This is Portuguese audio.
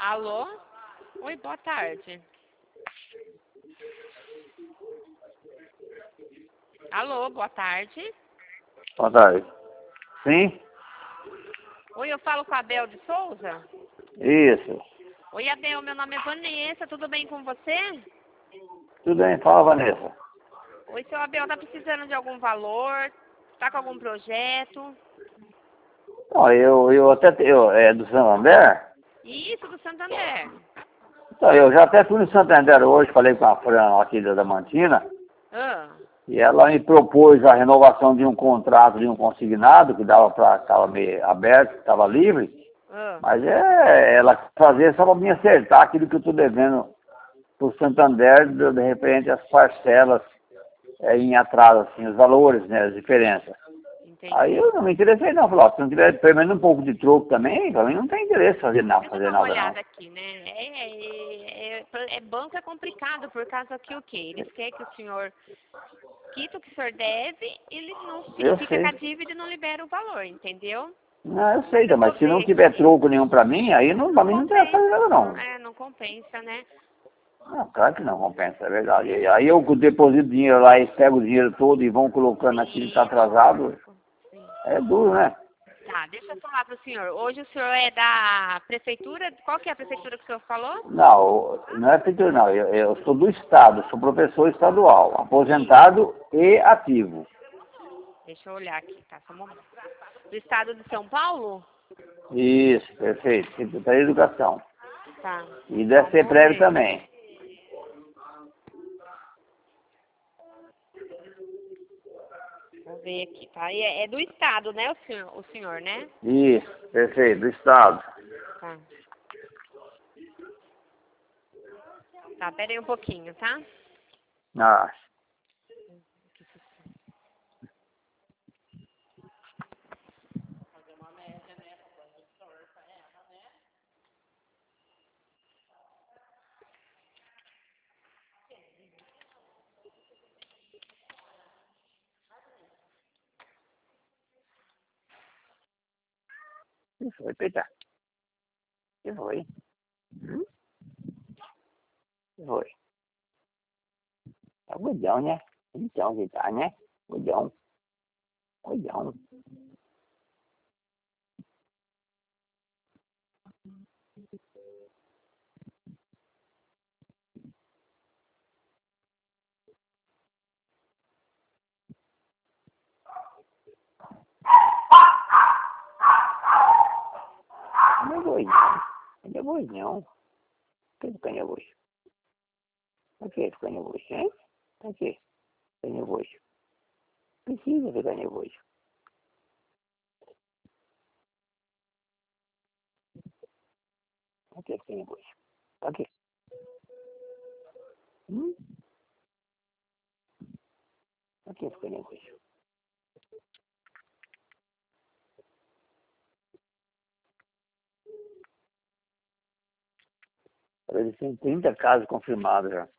Alô? Oi, boa tarde. Alô, boa tarde. Boa tarde. Sim? Oi, eu falo com a Abel de Souza? Isso. Oi, Abel, meu nome é Vanessa, tudo bem com você? Tudo bem? Fala, Vanessa. Oi, seu Abel, tá precisando de algum valor? Tá com algum projeto? Não, é do Santander? Isso, do Santander. Então, eu já até fui no Santander hoje, falei com a Fran aqui da Mantina, Ah, e ela me propôs a renovação de um contrato de um consignado, que estava meio aberto, estava livre, ah. mas ela fazer só para me acertar aquilo que eu estou devendo para o Santander, de repente as parcelas em atraso, assim, os valores, né, as diferenças. Aí Entendi. eu não me interessei não, falei, ó, se não tiver pelo menos um pouco de troco também, pra mim não tem interesse fazer nada, Deixa eu dar uma não. olhada aqui, né? Banco é complicado por causa que o quê? Eles querem que o senhor quita o que o senhor deve, eles não Eu fica com a sei. dívida e não libera o valor, entendeu? Não, eu sei, Deixa eu mas se não ver tiver aqui. troco nenhum pra mim, aí não, pra Não mim não tem fazer compensa. nada não. Não compensa, né? Não, claro que não compensa, é verdade. E aí eu deposito dinheiro lá e pego o dinheiro todo e vão colocando aquilo que está Sim, atrasado, lógico. Sim. é duro, né? Tá, deixa eu falar pro senhor. Hoje o senhor é da prefeitura? Qual que é a prefeitura que o senhor falou? Não, não é prefeitura não, eu sou do Estado, sou professor estadual, Isso. aposentado e ativo. Deixa eu olhar aqui, tá? Só um momento. Do estado de São Paulo? Isso, perfeito, Secretaria de Educação. Tá. E Só deve um ser prévio momento. também. Vou ver aqui, tá? E é do estado, né, o senhor, né? Isso, perfeito, do Estado. Tá. Tá, pera aí um pouquinho, tá? Ah, que foi, Peter? Que foi? Que foi? Tá gordão, né? Então que tá, né? Gordão. Gordão. Não é boi, não. Não é boi, não. Que canha boi? Pra que canha boi, hein? Pra que canha boi? Precisa de canha boi. Pra que canha boi? Pra que? Hum? Pra que canha boi? Eles têm 30 casos confirmados já.